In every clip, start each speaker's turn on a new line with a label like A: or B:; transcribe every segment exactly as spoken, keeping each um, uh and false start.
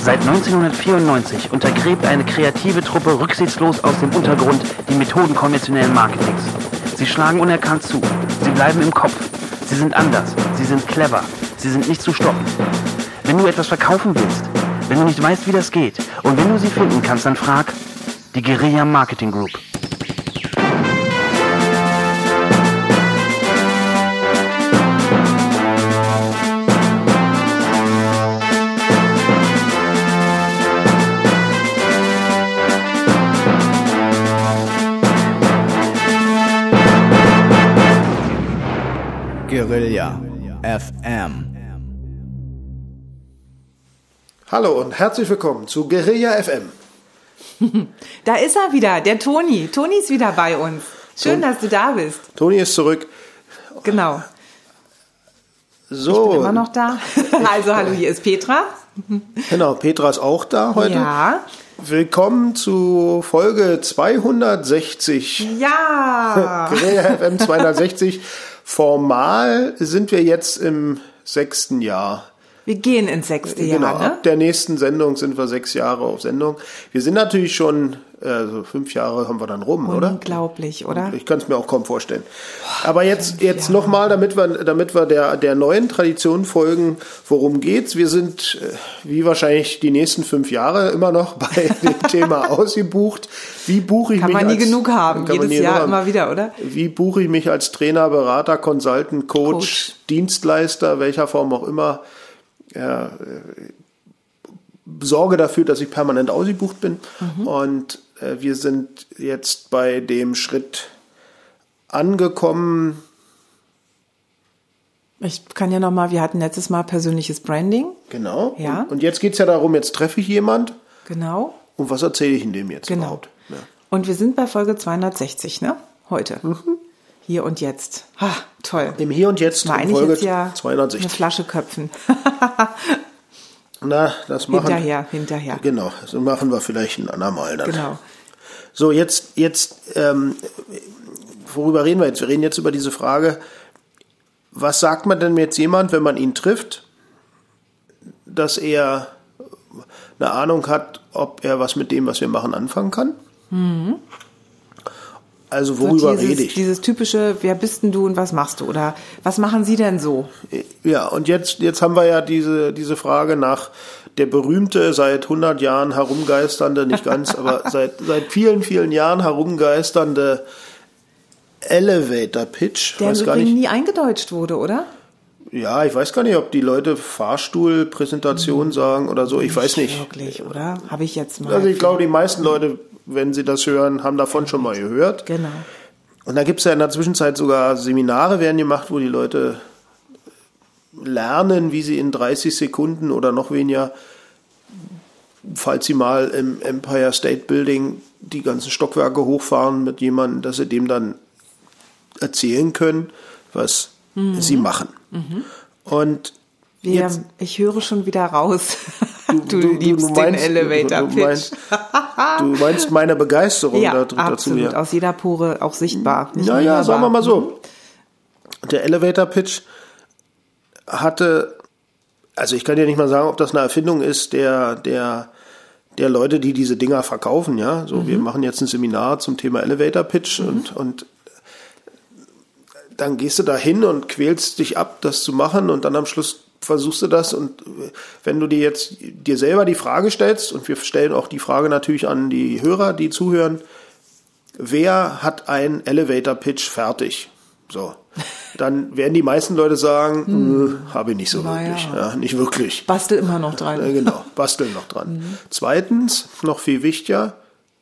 A: Seit neunzehnhundertvierundneunzig untergräbt eine kreative Truppe rücksichtslos aus dem Untergrund die Methoden konventionellen Marketings. Sie schlagen unerkannt zu. Sie bleiben im Kopf. Sie sind anders. Sie sind clever. Sie sind nicht zu stoppen. Wenn du etwas verkaufen willst, wenn du nicht weißt, wie das geht und wenn du sie finden kannst, dann frag die Guerilla Marketing Group.
B: Guerilla F M.
C: Hallo und herzlich willkommen zu Guerilla F M.
D: Da ist er wieder, der Toni. Toni ist wieder bei uns. Schön, Ton- dass du da bist.
C: Toni ist zurück.
D: Genau.
C: So.
D: Ich bin immer noch da. Also hallo, hier ist Petra.
C: Genau, Petra ist auch da heute.
D: Ja.
C: Willkommen zu Folge zweihundertsechzig.
D: Ja.
C: Guerilla F M zweihundertsechzig. Formal sind wir jetzt im sechsten Jahr.
D: Wir gehen ins sechste Jahr,
C: Genau,
D: ne?
C: ab der nächsten Sendung sind wir sechs Jahre auf Sendung. Wir sind natürlich schon, also fünf Jahre haben wir dann rum, oder?
D: Unglaublich, oder?
C: Ich kann es mir auch kaum vorstellen. Aber jetzt, jetzt nochmal, damit wir, damit wir der, der neuen Tradition folgen, worum geht's? Wir sind, wie wahrscheinlich die nächsten fünf Jahre, immer noch bei dem Thema ausgebucht. Wie buche ich
D: kann
C: mich
D: man nie
C: als,
D: genug haben, jedes Jahr immer wieder, oder?
C: Wie buche ich mich als Trainer, Berater, Consultant, Coach, Coach. Dienstleister, welcher Form auch immer? Ja, sorge dafür, dass ich permanent ausgebucht bin. Mhm. Und äh, wir sind jetzt bei dem Schritt angekommen.
D: Ich kann ja nochmal, wir hatten letztes Mal persönliches Branding.
C: Genau.
D: Ja.
C: Und, und jetzt geht es ja darum, jetzt treffe ich jemand.
D: Genau.
C: Und was erzähle ich in dem jetzt
D: genau.
C: überhaupt? Ja.
D: Und wir sind bei Folge zweihundertsechzig, ne? Heute. Mhm. Hier und jetzt. Ha, toll.
C: Im Hier und Jetzt
D: war eigentlich
C: Folge
D: jetzt ja
C: zweihundertsechzig.
D: Eine Flasche köpfen.
C: Na, das machen wir.
D: Hinterher, hinterher.
C: Genau, so machen wir vielleicht ein andermal dann.
D: Genau.
C: So, jetzt, jetzt, ähm, worüber reden wir jetzt? Wir reden jetzt über diese Frage, was sagt man denn jetzt jemand, wenn man ihn trifft, dass er eine Ahnung hat, ob er was mit dem, was wir machen, anfangen kann? Mhm. Also worüber
D: so dieses,
C: rede ich?
D: Dieses typische, wer bist denn du und was machst du? Oder was machen Sie denn so?
C: Ja, und jetzt, jetzt haben wir ja diese, diese Frage nach der berühmte, seit hundert Jahren herumgeisternde, nicht ganz, aber seit, seit vielen, vielen Jahren herumgeisternde Elevator Pitch.
D: Der im Übrigen nie eingedeutscht wurde, oder?
C: Ja, ich weiß gar nicht, ob die Leute Fahrstuhlpräsentation hm. sagen oder so, ich nicht weiß nicht.
D: Wirklich, oder? Habe ich jetzt mal.
C: Also ich glaube, die meisten Leute, wenn sie das hören, haben davon schon mal gehört.
D: Genau.
C: Und da gibt es ja in der Zwischenzeit sogar Seminare werden gemacht, wo die Leute lernen, wie sie in dreißig Sekunden oder noch weniger, falls sie mal im Empire State Building die ganzen Stockwerke hochfahren mit jemandem, dass sie dem dann erzählen können, was mhm. sie machen. Mhm. Und
D: Wir,
C: jetzt,
D: ich höre schon wieder raus.
C: Du,
D: du,
C: du
D: liebst
C: du meinst,
D: den Elevator Pitch.
C: Du meinst, du meinst meine Begeisterung
D: ja,
C: da, dazu.
D: Absolut, aus jeder Pore auch sichtbar. Nicht
C: naja, sagen wir mal so. Der Elevator Pitch hatte, also ich kann ja nicht mal sagen, ob das eine Erfindung ist der, der, der Leute, die diese Dinger verkaufen, ja. So, mhm. wir machen jetzt ein Seminar zum Thema Elevator Pitch mhm. und, und dann gehst du da hin und quälst dich ab, das zu machen und dann am Schluss versuchst du das und wenn du dir jetzt dir selber die Frage stellst und wir stellen auch die Frage natürlich an die Hörer, die zuhören, wer hat einen Elevator Pitch fertig? So, dann werden die meisten Leute sagen, hm. äh, habe ich nicht so Na wirklich, ja. Ja, nicht wirklich.
D: Bastel immer noch dran.
C: Ja, genau, basteln noch dran. Mhm. Zweitens, noch viel wichtiger,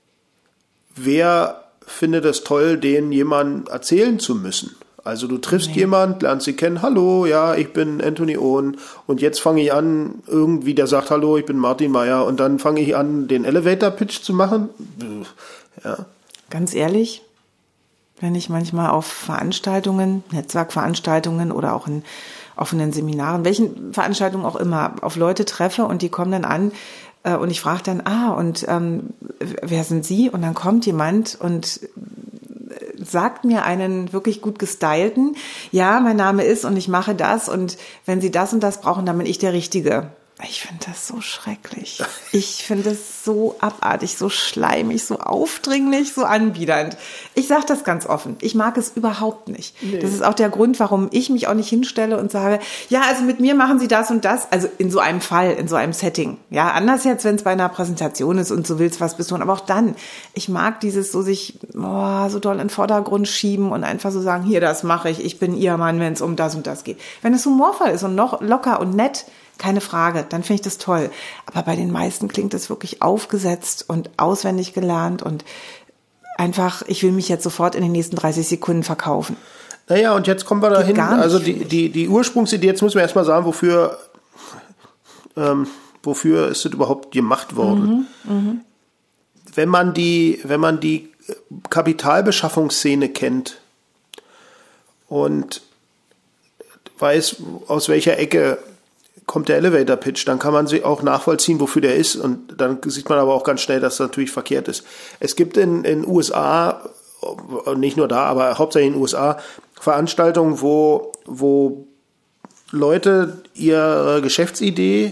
C: wer findet es toll, den jemandem erzählen zu müssen? Also du triffst nee. jemand, lernst sie kennen, hallo, ja, ich bin Anthony Owen und jetzt fange ich an, irgendwie der sagt, hallo, ich bin Martin Meyer und dann fange ich an, den Elevator Pitch zu machen. Ja.
D: Ganz ehrlich, wenn ich manchmal auf Veranstaltungen, Netzwerkveranstaltungen oder auch in offenen Seminaren, welchen Veranstaltungen auch immer, auf Leute treffe und die kommen dann an äh, und ich frage dann, ah, und ähm, wer sind Sie? Und dann kommt jemand und sagt mir einen wirklich gut gestylten, ja, mein Name ist und ich mache das und wenn Sie das und das brauchen, dann bin ich der Richtige. Ich finde das so schrecklich. Ich finde es so abartig, so schleimig, so aufdringlich, so anbiedernd. Ich sage das ganz offen. Ich mag es überhaupt nicht. Nee. Das ist auch der Grund, warum ich mich auch nicht hinstelle und sage, ja, also mit mir machen Sie das und das. Also in so einem Fall, in so einem Setting. Ja, anders jetzt, wenn es bei einer Präsentation ist und so willst was betonen. Aber auch dann, ich mag dieses so sich oh, so doll in den Vordergrund schieben und einfach so sagen, hier, das mache ich. Ich bin Ihr Mann, wenn es um das und das geht. Wenn es humorvoll ist und noch locker und nett, keine Frage, dann finde ich das toll. Aber bei den meisten klingt das wirklich aufgesetzt und auswendig gelernt und einfach, ich will mich jetzt sofort in den nächsten dreißig Sekunden verkaufen.
C: Naja, und jetzt kommen wir dahin, also die, die, die Ursprungsidee, jetzt müssen wir erstmal sagen, wofür, ähm, wofür ist das überhaupt gemacht worden. Mhm, mh. Wenn man die, wenn man die Kapitalbeschaffungsszene kennt und weiß, aus welcher Ecke kommt der Elevator Pitch, dann kann man sich auch nachvollziehen, wofür der ist, und dann sieht man aber auch ganz schnell, dass das natürlich verkehrt ist. Es gibt in den U S A, nicht nur da, aber hauptsächlich in den U S A, Veranstaltungen, wo, wo Leute ihre Geschäftsidee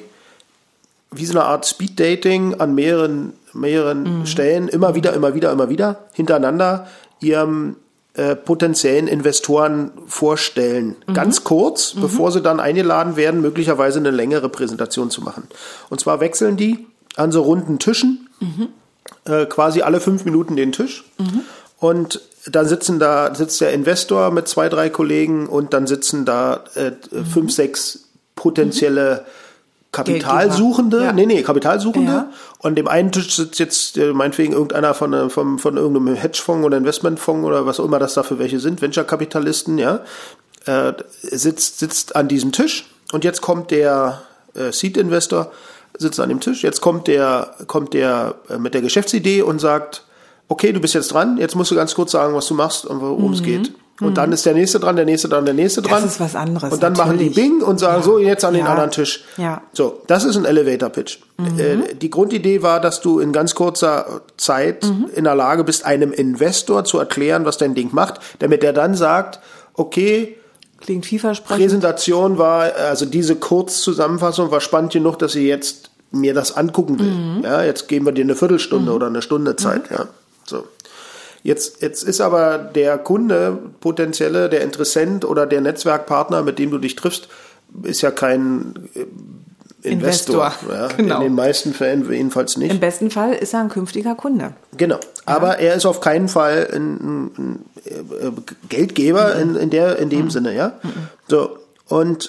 C: wie so eine Art Speed-Dating an mehreren, mehreren mhm. Stellen immer wieder, immer wieder, immer wieder hintereinander ihrem Äh, potenziellen Investoren vorstellen. Mhm. Ganz kurz, mhm. bevor sie dann eingeladen werden, möglicherweise eine längere Präsentation zu machen. Und zwar wechseln die an so runden Tischen, mhm. äh, quasi alle fünf Minuten den Tisch. Mhm. Und dann sitzen da, sitzt der Investor mit zwei, drei Kollegen und dann sitzen da äh, mhm. fünf, sechs potenzielle mhm. Kapitalsuchende, ja. nee, nee, Kapitalsuchende. Ja. Und dem einen Tisch sitzt jetzt äh, meinetwegen irgendeiner von, von, von irgendeinem Hedgefonds oder Investmentfonds oder was auch immer das da für welche sind, Venture-Kapitalisten, ja, äh, sitzt, sitzt an diesem Tisch. Und jetzt kommt der äh, Seed-Investor, sitzt an dem Tisch. Jetzt kommt der, kommt der äh, mit der Geschäftsidee und sagt, okay, du bist jetzt dran, jetzt musst du ganz kurz sagen, was du machst und worum es mhm. geht. Und mhm. dann ist der Nächste dran, der Nächste dran, der Nächste dran.
D: Das ist was anderes.
C: Und dann
D: natürlich.
C: machen die Bing und sagen, ja. so, jetzt an den
D: ja.
C: anderen Tisch.
D: Ja.
C: So, das ist ein Elevator-Pitch. Mhm. Äh, die Grundidee war, dass du in ganz kurzer Zeit mhm. in der Lage bist, einem Investor zu erklären, was dein Ding macht, damit er dann sagt, okay,
D: klingt vielversprechend.
C: Präsentation war, also diese Kurzzusammenfassung war spannend genug, dass ich jetzt mir das angucken will. Mhm. Ja, jetzt geben wir dir eine Viertelstunde mhm. oder eine Stunde Zeit. Mhm. Ja, so. Jetzt, jetzt ist aber der Kunde, potenzielle, der Interessent oder der Netzwerkpartner, mit dem du dich triffst, ist ja kein Investor. Investor. Ja, genau. In den meisten Fällen jedenfalls nicht.
D: Im besten Fall ist er ein künftiger Kunde.
C: Genau. Aber ja. er ist auf keinen Fall ein, ein, ein Geldgeber mhm. in, in, der, in dem mhm. Sinne, ja. Mhm. So. Und,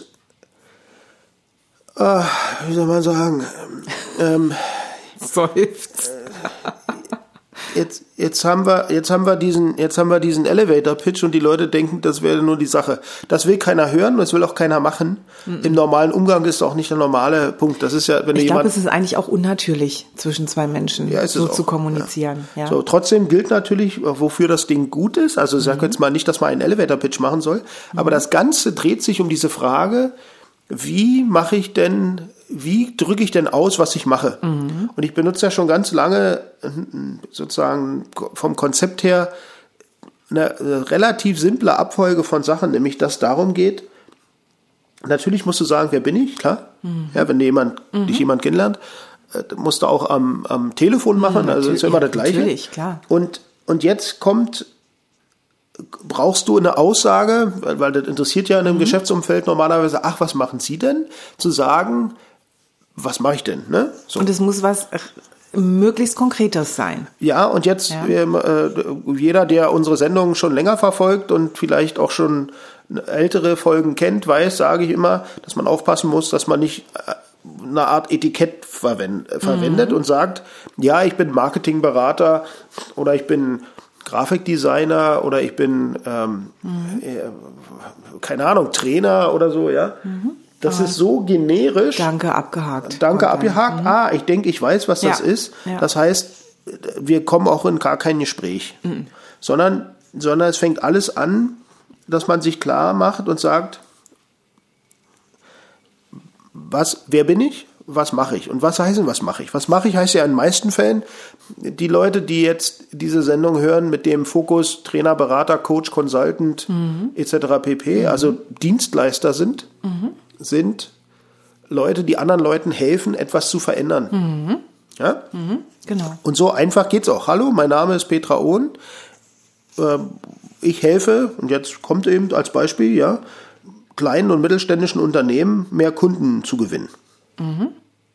C: äh, wie soll man sagen, ähm,
D: seufzt.
C: Jetzt, jetzt haben wir, jetzt haben wir diesen, jetzt haben wir diesen Elevator-Pitch und die Leute denken, das wäre nur die Sache. Das will keiner hören, das will auch keiner machen. Mhm. Im normalen Umgang ist auch nicht der normale Punkt. Das ist ja, wenn
D: ich
C: jemand.
D: glaube, es ist eigentlich auch unnatürlich, zwischen zwei Menschen
C: ja,
D: so
C: auch,
D: zu kommunizieren. Ja. Ja.
C: So, trotzdem gilt natürlich, wofür das Ding gut ist. Also, ich sage jetzt mal nicht, dass man einen Elevator-Pitch machen soll, mhm. aber das Ganze dreht sich um diese Frage, wie mache ich denn, wie drücke ich denn aus, was ich mache? Mhm. Und ich benutze ja schon ganz lange sozusagen vom Konzept her eine, eine relativ simple Abfolge von Sachen, nämlich dass darum geht, natürlich musst du sagen, wer bin ich, klar. Mhm. Ja, wenn jemand, mhm. dich jemand kennenlernt, musst du auch am, am Telefon machen, mhm, also ist ja immer das Gleiche.
D: Natürlich, klar.
C: Und, und jetzt kommt, brauchst du eine Aussage, weil, weil das interessiert ja in einem mhm. Geschäftsumfeld normalerweise, ach, was machen Sie denn? Zu sagen, was mache ich denn? Ne? So.
D: Und es muss was möglichst Konkretes sein.
C: Ja, und jetzt, ja. äh, jeder, der unsere Sendungen schon länger verfolgt und vielleicht auch schon ältere Folgen kennt, weiß, sage ich immer, dass man aufpassen muss, dass man nicht eine Art Etikett verwend, verwendet mhm. und sagt, ja, ich bin Marketingberater oder ich bin Grafikdesigner oder ich bin, ähm, mhm. äh, keine Ahnung, Trainer oder so, ja. Mhm. Das ah. ist so generisch.
D: Danke, abgehakt.
C: Danke, abgehakt. Mhm. Ah, ich denke, ich weiß, was ja. das ist. Ja. Das heißt, wir kommen auch in gar kein Gespräch. Mhm. Sondern, sondern es fängt alles an, dass man sich klar macht und sagt, was, wer bin ich? Was mache ich? Und was heißt denn, was mache ich? Was mache ich heißt ja in den meisten Fällen, die Leute, die jetzt diese Sendung hören mit dem Fokus Trainer, Berater, Coach, Consultant mhm. et cetera pp., mhm. also Dienstleister sind, mhm. sind Leute, die anderen Leuten helfen, etwas zu verändern.
D: Mhm.
C: Ja?
D: Mhm, genau.
C: Und so einfach geht's auch. Hallo, mein Name ist Petra Ohn. Ich helfe, und jetzt kommt eben als Beispiel, ja, kleinen und mittelständischen Unternehmen mehr Kunden zu gewinnen.
D: Mhm.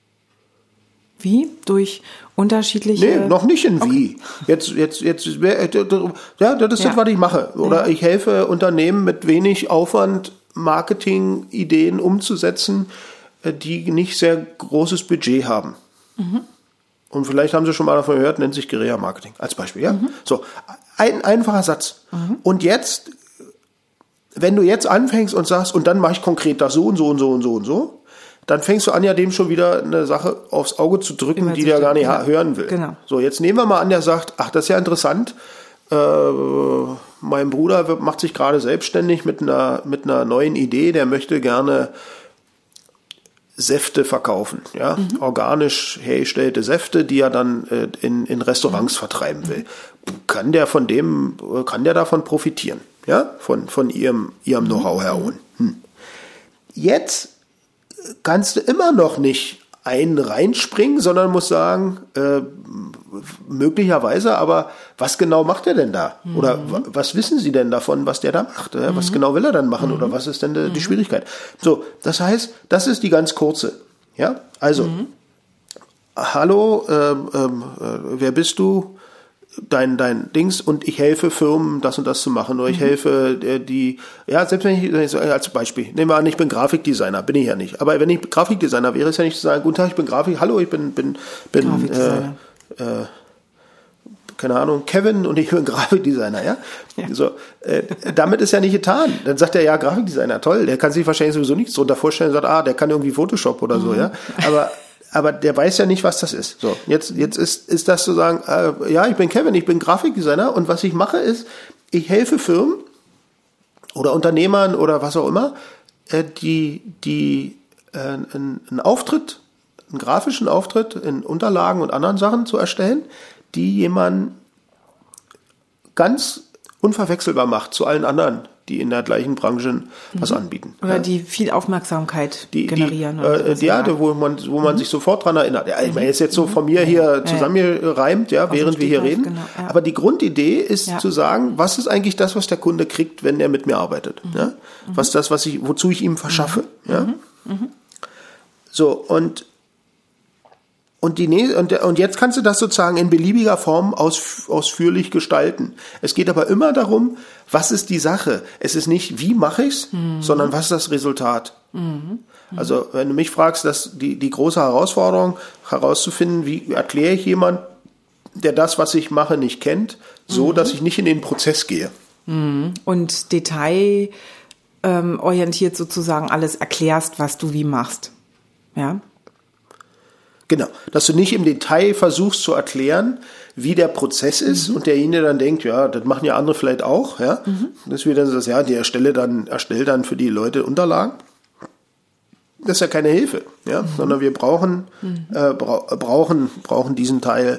D: Wie? Durch unterschiedliche...
C: Nee, noch nicht in
D: okay.
C: wie. Jetzt, jetzt, jetzt, ja, das ist
D: Ja.
C: das, was ich mache. Oder
D: Ja.
C: ich helfe Unternehmen mit wenig Aufwand, Marketing-Ideen umzusetzen, die nicht sehr großes Budget haben.
D: Mhm.
C: Und vielleicht haben Sie schon mal davon gehört, nennt sich Guerilla-Marketing als Beispiel. Ja?
D: Mhm.
C: So, ein einfacher Satz. Mhm. Und jetzt, wenn du jetzt anfängst und sagst, und dann mache ich konkret das so und so und so und so und so, dann fängst du an, ja dem schon wieder eine Sache aufs Auge zu drücken,
D: Immer
C: die der gar nicht
D: ja.
C: hören will.
D: Genau.
C: So, jetzt nehmen wir mal an, der sagt, ach, das ist ja interessant, äh, mein Bruder wird, macht sich gerade selbstständig mit einer, mit einer neuen Idee, der möchte gerne Säfte verkaufen, ja, mhm. organisch hergestellte Säfte, die er dann äh, in, in Restaurants mhm. vertreiben will. Kann der von dem, kann der davon profitieren, ja, von, von ihrem, ihrem mhm. Know-how her. Hm. Jetzt kannst du immer noch nicht einen reinspringen, sondern musst sagen, äh, möglicherweise, aber was genau macht er denn da? Mhm. Oder w- was wissen Sie denn davon, was der da macht? Mhm. Was genau will er dann machen? Mhm. Oder was ist denn de, die mhm. Schwierigkeit? So, das heißt, das ist die ganz kurze. Ja, also, mhm. hallo, ähm, ähm, äh, wer bist du? Dein, dein Dings, und ich helfe Firmen, das und das zu machen, oder ich mhm. helfe äh, die, ja, selbst wenn ich, als Beispiel, nehmen wir an, ich bin Grafikdesigner, bin ich ja nicht, aber wenn ich Grafikdesigner wäre, ist ja nicht zu sagen, guten Tag, ich bin Grafik, hallo, ich bin, bin, bin, äh, äh, keine Ahnung, Kevin und ich bin Grafikdesigner, ja? ja. So, äh, damit ist ja nicht getan. Dann sagt er, ja, Grafikdesigner, toll, der kann sich wahrscheinlich sowieso nichts drunter vorstellen und sagt, ah, der kann irgendwie Photoshop oder mhm. so, ja, aber Aber der weiß ja nicht, was das ist. So, jetzt, jetzt ist, ist das zu sagen, äh, ja, ich bin Kevin, ich bin Grafikdesigner, und was ich mache ist, ich helfe Firmen oder Unternehmern oder was auch immer, äh, die, die äh, einen, einen Auftritt, einen grafischen Auftritt in Unterlagen und anderen Sachen zu erstellen, die jemand ganz unverwechselbar macht zu allen anderen, die in der gleichen Branche mhm. was anbieten.
D: Oder
C: ja.
D: die viel Aufmerksamkeit
C: die,
D: generieren.
C: Die, äh, die, ja, wo man, wo man mhm. sich sofort dran erinnert. Ja, ich meine, ist jetzt so von mir hier zusammengereimt, ja, ja, während wir hier reden. Genau, ja. Aber die Grundidee ist ja. zu sagen, was ist eigentlich das, was der Kunde kriegt, wenn er mit mir arbeitet? Mhm. Ja? Mhm. Was ist das, was ich, wozu ich ihm verschaffe? Mhm. Ja? Mhm. So, und Und, die, und, und jetzt kannst du das sozusagen in beliebiger Form aus, ausführlich gestalten. Es geht aber immer darum, was ist die Sache? Es ist nicht, wie mache ich's, mhm. sondern was ist das Resultat? Mhm. Also wenn du mich fragst, dass die, die große Herausforderung herauszufinden, wie erkläre ich jemand, der das, was ich mache, nicht kennt, so, mhm. dass ich nicht in den Prozess gehe.
D: Mhm. Und detailorientiert ähm, sozusagen alles erklärst, was du wie machst. Ja.
C: Genau, dass du nicht im Detail versuchst zu erklären, wie der Prozess ist mhm. und derjenige dann denkt, ja, das machen ja andere vielleicht auch, ja. Mhm. Dass wir dann das, ja, die erstelle dann, erstellt dann für die Leute Unterlagen. Das ist ja keine Hilfe, ja, mhm. sondern wir brauchen, mhm. äh, bra- brauchen, brauchen diesen Teil.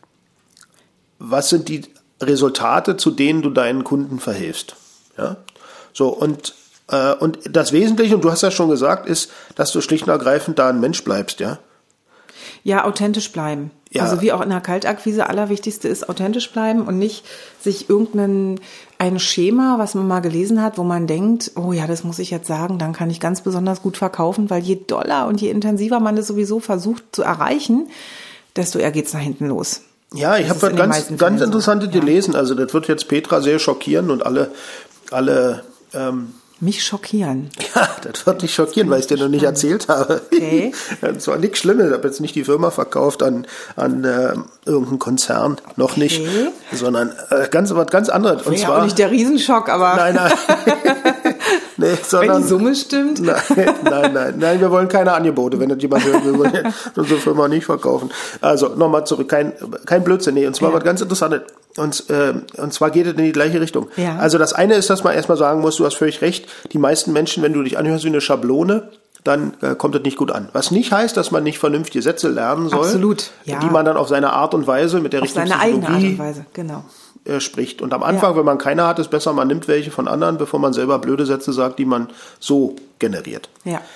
C: Was sind die Resultate, zu denen du deinen Kunden verhilfst, ja? So, und, äh, und das Wesentliche, und du hast ja schon gesagt, ist, dass du schlicht und ergreifend da ein Mensch bleibst, ja.
D: Ja, authentisch bleiben. Ja. Also wie auch in der Kaltakquise, allerwichtigste ist authentisch bleiben und nicht sich irgendein ein Schema, was man mal gelesen hat, wo man denkt, oh ja, das muss ich jetzt sagen, dann kann ich ganz besonders gut verkaufen, weil je doller und je intensiver man das sowieso versucht zu erreichen, desto eher geht's nach hinten los.
C: Ja, ich habe was ganz, ganz Interessantes so. gelesen. Also das wird jetzt Petra sehr schockieren und alle, alle ähm,
D: mich schockieren.
C: Ja, das wird dich schockieren, weil ich es dir noch nicht erzählt habe.
D: Okay.
C: Das war nichts Schlimmes. Ich habe jetzt nicht die Firma verkauft an, an äh, irgendeinen Konzern, noch okay. nicht, sondern äh, ganz, was ganz anderes. Und
D: ja,
C: zwar
D: auch nicht der Riesenschock, aber
C: nein, nein. Nee, sondern,
D: wenn die Summe stimmt.
C: Nein, nein, nein, nein, wir wollen keine Angebote. Wenn das jemand hört, wir wollen unsere Firma nicht verkaufen. Also nochmal zurück, kein, kein Blödsinn. Nee, und zwar ja. was ganz Interessantes. Und, äh, und zwar geht es in die gleiche Richtung.
D: Ja.
C: Also das eine ist, dass man erstmal sagen muss, du hast völlig recht, die meisten Menschen, wenn du dich anhörst wie eine Schablone, dann äh, kommt das nicht gut an. Was nicht heißt, dass man nicht vernünftige Sätze lernen soll.
D: Absolut, ja.
C: Die man dann auf seine Art und Weise mit der
D: auf
C: richtigen
D: seine eigene Art und
C: Psychologie
D: Weise, genau.
C: äh, spricht. Und am Anfang, ja. wenn man keine hat, ist besser, man nimmt welche von anderen, bevor man selber blöde Sätze sagt, die man so generiert.
D: Ja.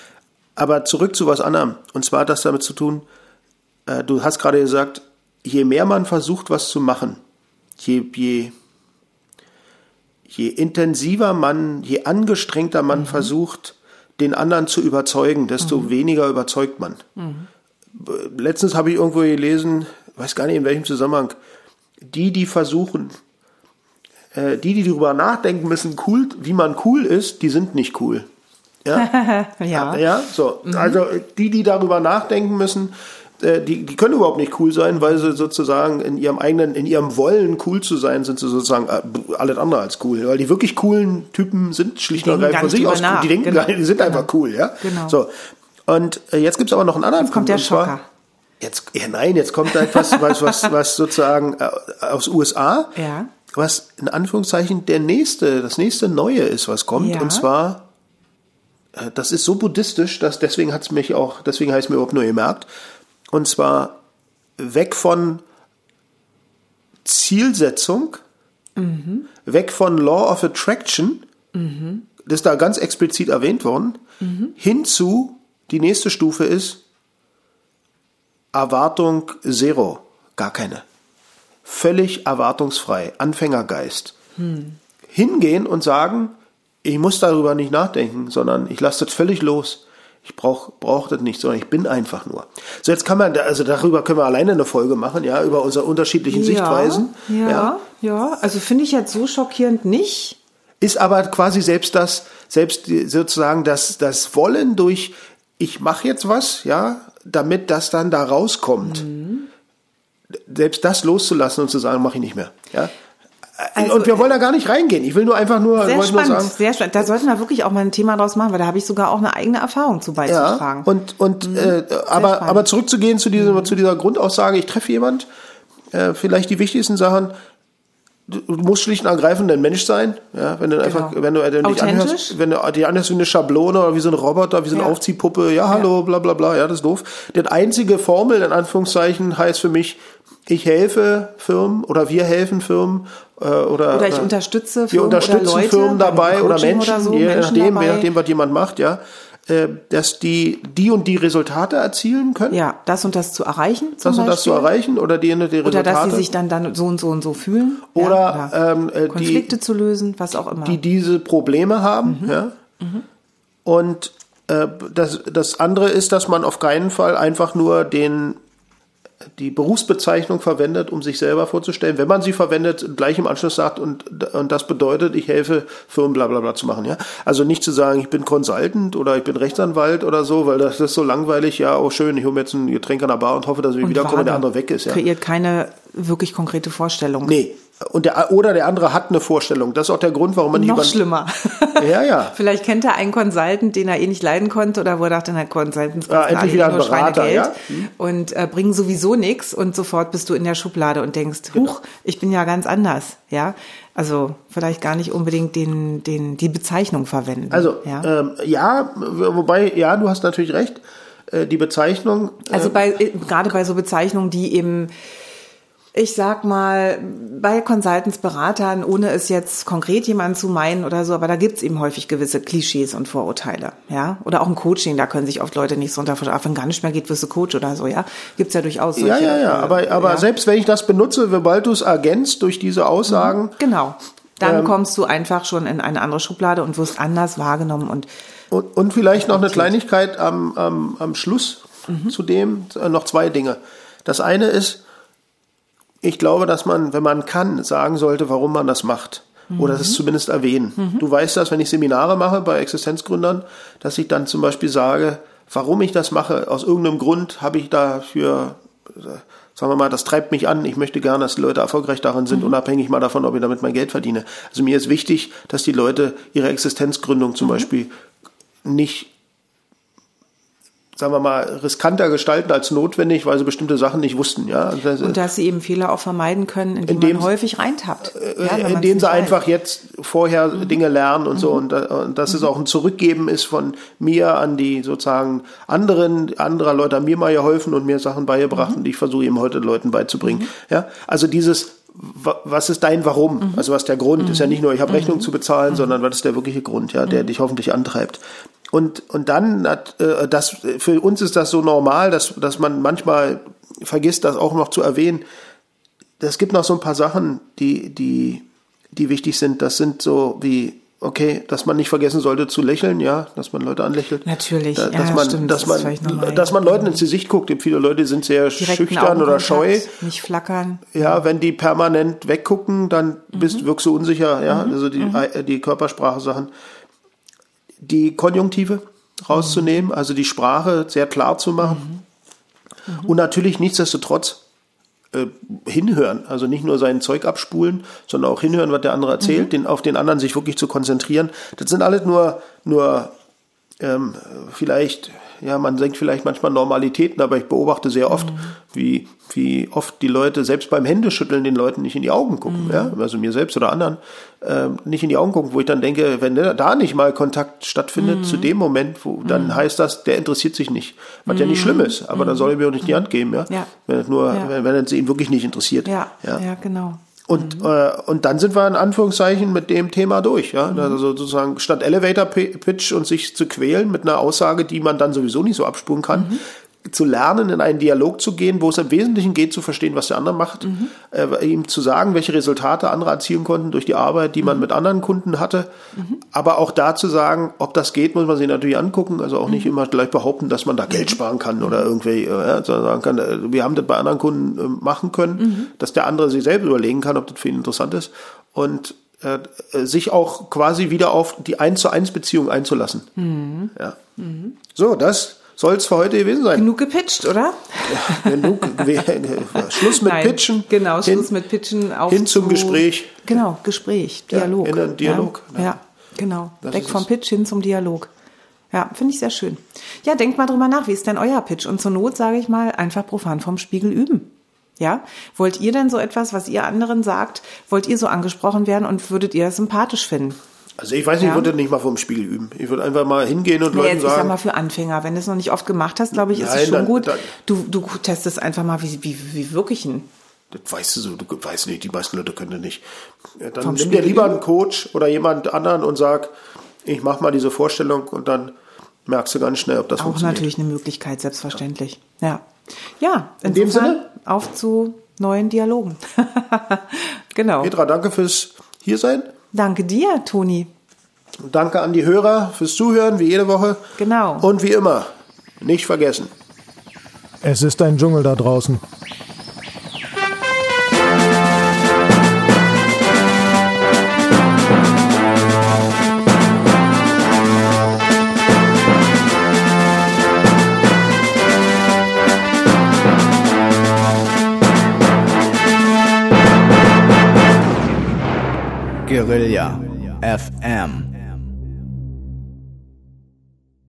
C: Aber zurück zu was anderem. Und zwar hat das damit zu tun, äh, du hast gerade gesagt, je mehr man versucht, was zu machen, je, je, je intensiver man, je angestrengter man mhm. versucht, den anderen zu überzeugen, desto mhm. weniger überzeugt man. Mhm. Letztens habe ich irgendwo gelesen, weiß gar nicht in welchem Zusammenhang, die, die versuchen, äh, die, die darüber nachdenken müssen, cool, wie man cool ist, die sind nicht cool. Ja,
D: ja.
C: ja so. Mhm. Also die, die darüber nachdenken müssen, äh, die, die können überhaupt nicht cool sein, weil sie sozusagen in ihrem eigenen, in ihrem Wollen cool zu sein, sind sie sozusagen äh, alles andere als cool. Weil die wirklich coolen Typen sind schlicht und ergreifend von sich aus cool. Die denken
D: genau.
C: gar nicht, die sind genau. einfach cool, ja.
D: Genau.
C: So. Und äh, jetzt gibt es aber noch einen anderen
D: Jetzt kommt
C: Punkt,
D: der Schocker.
C: Jetzt, ja, nein, jetzt kommt etwas, was, was, was sozusagen äh, aus U S A,
D: ja.
C: was in Anführungszeichen der nächste, das nächste Neue ist, was kommt.
D: Ja.
C: Und zwar, äh, das ist so buddhistisch, dass deswegen hat's mich auch, deswegen habe ich es mir überhaupt nur gemerkt. Und zwar weg von Zielsetzung, mhm. weg von Law of Attraction, mhm. das ist da ganz explizit erwähnt worden, mhm. hinzu, die nächste Stufe ist Erwartung Zero, gar keine. Völlig erwartungsfrei, Anfängergeist. Hm. Hingehen und sagen, ich muss darüber nicht nachdenken, sondern ich lasse das völlig los. Ich brauche brauch das nicht, sondern ich bin einfach nur. So, jetzt kann man, also darüber können wir alleine eine Folge machen, ja, über unsere unterschiedlichen
D: ja,
C: Sichtweisen.
D: Ja,
C: ja,
D: ja, also finde ich jetzt so schockierend nicht.
C: Ist aber quasi selbst das, selbst sozusagen das, das Wollen durch, ich mache jetzt was, ja, damit das dann da rauskommt. Mhm. Selbst das loszulassen und zu sagen, mache ich nicht mehr. Ja? Also, und wir wollen da gar nicht reingehen. Ich will nur einfach nur,
D: sehr spannend,
C: nur sagen,
D: sehr spannend. Da sollten wir wirklich auch mal ein Thema draus machen, weil da habe ich sogar auch eine eigene Erfahrung zu beizutragen.
C: Ja, und und mhm. äh, aber aber zurückzugehen zu dieser mhm. zu dieser Grundaussage, ich treffe jemand, äh, vielleicht die wichtigsten Sachen. Du musst schlicht und ergreifend ein Mensch sein, ja, wenn du genau. einfach, wenn du äh, dich anhörst, wenn du die anhörst wie eine Schablone oder wie so ein Roboter, wie so eine ja. Aufziehpuppe, ja, hallo, ja. bla bla bla, ja, das ist doof. Die einzige Formel, in Anführungszeichen, heißt für mich, ich helfe Firmen oder wir helfen Firmen äh, oder,
D: oder ich oder unterstütze Firmen,
C: wir unterstützen
D: oder Leute
C: Firmen dabei oder Menschen,
D: oder so,
C: je
D: Menschen
C: nachdem,
D: dabei.
C: je nachdem, was jemand macht, ja, äh, dass die die und die Resultate erzielen können.
D: Ja, das und das zu erreichen.
C: Das und das zu erreichen oder die und die Resultate.
D: Oder dass sie sich dann, dann so und so und so fühlen.
C: Oder,
D: ja, oder
C: ähm, äh,
D: Konflikte
C: die,
D: zu lösen, was auch immer.
C: Die diese Probleme haben. Mhm. Ja. Mhm. Und äh, das, das andere ist, dass man auf keinen Fall einfach nur den die Berufsbezeichnung verwendet, um sich selber vorzustellen. Wenn man sie verwendet, gleich im Anschluss sagt, und, und das bedeutet, ich helfe Firmen bla bla bla zu machen. Ja? Also nicht zu sagen, ich bin Consultant oder ich bin Rechtsanwalt oder so, weil das ist so langweilig, ja, oh schön, ich hole mir jetzt ein Getränk an der Bar und hoffe, dass ich wiederkomme und der andere weg ist. Ja.
D: Kreiert keine wirklich konkrete Vorstellung.
C: Nee. Und der, oder der andere hat eine Vorstellung. Das ist auch der Grund, warum man nicht
D: Noch
C: über...
D: schlimmer.
C: Ja, ja.
D: Vielleicht kennt er einen Consultant, den er eh nicht leiden konnte oder wo er dachte, na, Consultants
C: ja, endlich wieder ein
D: nur
C: Berater,
D: Schweinegeld
C: ja? Hm.
D: und äh, bringen sowieso nichts und sofort bist du in der Schublade und denkst, huch, genau. Ich bin ja ganz anders, ja. Also vielleicht gar nicht unbedingt den, den, die Bezeichnung verwenden.
C: Also
D: ja,
C: ähm, ja wobei, ja, du hast natürlich recht, äh, die Bezeichnung... Äh,
D: also bei gerade bei so Bezeichnungen, die eben... Ich sag mal, bei Consultants, Beratern, ohne es jetzt konkret jemanden zu meinen oder so, aber da gibt's eben häufig gewisse Klischees und Vorurteile, ja. Oder auch im Coaching, da können sich oft Leute nicht so unter vorstellen, wenn gar nicht mehr geht, wirst du Coach oder so, ja. Gibt's ja durchaus solche,
C: Ja, ja, ja, aber, aber ja. Selbst wenn ich das benutze, sobald du es ergänzt durch diese Aussagen.
D: Genau. Dann
C: ähm,
D: kommst du einfach schon in eine andere Schublade und wirst anders wahrgenommen und.
C: Und, und vielleicht noch eine Kleinigkeit am, am, am Schluss mhm. zu dem, noch zwei Dinge. Das eine ist, ich glaube, dass man, wenn man kann, sagen sollte, warum man das macht. Mhm. Oder es zumindest erwähnen. Mhm. Du weißt das, wenn ich Seminare mache bei Existenzgründern, dass ich dann zum Beispiel sage, warum ich das mache. Aus irgendeinem Grund habe ich dafür, sagen wir mal, das treibt mich an. Ich möchte gerne, dass die Leute erfolgreich darin sind, mhm. unabhängig mal davon, ob ich damit mein Geld verdiene. Also mir ist wichtig, dass die Leute ihre Existenzgründung zum mhm. Beispiel nicht, sagen wir mal, riskanter gestalten als notwendig, weil sie bestimmte Sachen nicht wussten. Ja?
D: Also, und dass sie eben Fehler auch vermeiden können, indem, indem man häufig reintappt.
C: Ja, indem sie einfach jetzt vorher mhm. Dinge lernen und mhm. so. Und, und dass mhm. es auch ein Zurückgeben ist von mir an die sozusagen anderen, anderer Leute haben mir mal geholfen und mir Sachen beigebracht mhm. und ich versuche eben heute Leuten beizubringen. Mhm. Ja? Also dieses, was ist dein Warum? Mhm. Also was ist der Grund? Mhm. Ist ja nicht nur, ich habe Rechnung mhm. zu bezahlen, mhm. sondern was ist der wirkliche Grund, ja, der mhm. dich hoffentlich antreibt. Und, und dann, hat, äh, das, für uns ist das so normal, dass, dass man manchmal vergisst, das auch noch zu erwähnen. Es gibt noch so ein paar Sachen, die, die, die wichtig sind. Das sind so wie, okay, dass man nicht vergessen sollte zu lächeln, ja, dass man Leute anlächelt.
D: Natürlich,
C: da, dass
D: ja,
C: man,
D: stimmt.
C: Dass
D: das
C: man, dass man Leuten ins Gesicht guckt. Viele Leute sind sehr
D: Direkten
C: schüchtern oder scheu.
D: Nicht flackern.
C: Ja, wenn die permanent weggucken, dann bist, mhm. wirkst du unsicher, ja, mhm. also die, mhm. die Körpersprache-Sachen. Die Konjunktive rauszunehmen, mhm. also die Sprache sehr klar zu machen. Mhm. Mhm. Und natürlich nichtsdestotrotz äh, hinhören, also nicht nur sein Zeug abspulen, sondern auch hinhören, was der andere erzählt, mhm. den, auf den anderen sich wirklich zu konzentrieren. Das sind alles nur, nur ähm, vielleicht, ja, man denkt vielleicht manchmal Normalitäten, aber ich beobachte sehr oft, mhm. wie, wie oft die Leute, selbst beim Händeschütteln, den Leuten nicht in die Augen gucken, mhm. ja, also mir selbst oder anderen, ähm, nicht in die Augen gucken, wo ich dann denke, wenn da nicht mal Kontakt stattfindet mhm. zu dem Moment, wo, dann mhm. heißt das, der interessiert sich nicht, was mhm. ja nicht schlimm ist, aber mhm. dann soll er mir auch nicht die Hand geben, ja,
D: ja.
C: wenn es nur,
D: ja.
C: wenn, wenn es ihn wirklich nicht interessiert.
D: Ja, ja, ja genau.
C: Und,
D: mhm.
C: äh, und dann sind wir in Anführungszeichen mit dem Thema durch. Ja?
D: Mhm.
C: Also sozusagen statt Elevator-Pitch und sich zu quälen mit einer Aussage, die man dann sowieso nicht so abspulen kann, mhm. zu lernen, in einen Dialog zu gehen, wo es im Wesentlichen geht, zu verstehen, was der andere macht, mhm. äh, ihm zu sagen, welche Resultate andere erzielen konnten durch die Arbeit, die man mhm. mit anderen Kunden hatte. Mhm. Aber auch da zu sagen, ob das geht, muss man sich natürlich angucken. Also auch mhm. nicht immer gleich behaupten, dass man da Geld sparen kann oder irgendwie, äh, sondern sagen kann, äh, wir haben das bei anderen Kunden äh, machen können, mhm. dass der andere sich selbst überlegen kann, ob das für ihn interessant ist. Und äh, sich auch quasi wieder auf die eins zu eins Beziehung einzulassen. Mhm. Ja. Mhm. So, das soll es für heute gewesen sein.
D: Genug gepitcht, oder?
C: Ja, genug. Schluss mit
D: Nein,
C: Pitchen.
D: Genau, Schluss
C: hin,
D: mit Pitchen. Auf
C: hin zum
D: zu,
C: Gespräch.
D: Genau, Gespräch, Dialog.
C: Ja, in einen Dialog.
D: Ja, ja genau.
C: Das
D: Weg vom Pitch hin zum Dialog. Ja, finde ich sehr schön. Ja, denkt mal drüber nach, wie ist denn euer Pitch? Und zur Not, sage ich mal, einfach profan vom Spiegel üben. Ja, wollt ihr denn so etwas, was ihr anderen sagt, wollt ihr so angesprochen werden und würdet ihr das sympathisch finden?
C: Also ich weiß nicht,
D: ja.
C: ich würde nicht mal vom Spiegel üben. Ich würde einfach mal hingehen und
D: nee,
C: Leuten
D: jetzt
C: sagen...
D: Ich sag mal für Anfänger, wenn du es noch nicht oft gemacht hast, glaube ich, ist
C: nein,
D: es schon
C: dann,
D: gut.
C: Dann,
D: du, du testest einfach mal, wie, wie, wie wirklich ein...
C: Das weißt du so, du weißt nicht, die meisten Leute können das nicht. Ja, dann
D: vom
C: nimm dir lieber einen Coach oder jemand anderen und sag, ich mach mal diese Vorstellung und dann merkst du ganz schnell, ob das
D: auch
C: funktioniert.
D: Auch natürlich eine Möglichkeit, selbstverständlich. Ja, ja, ja
C: in dem Sinne
D: auf zu neuen Dialogen. Genau.
C: Petra, danke fürs Hiersein.
D: Danke dir, Toni.
C: Danke an die Hörer fürs Zuhören, wie jede Woche.
D: Genau.
C: Und wie immer, nicht vergessen.
B: Es ist ein Dschungel da draußen.
E: Guerilla F M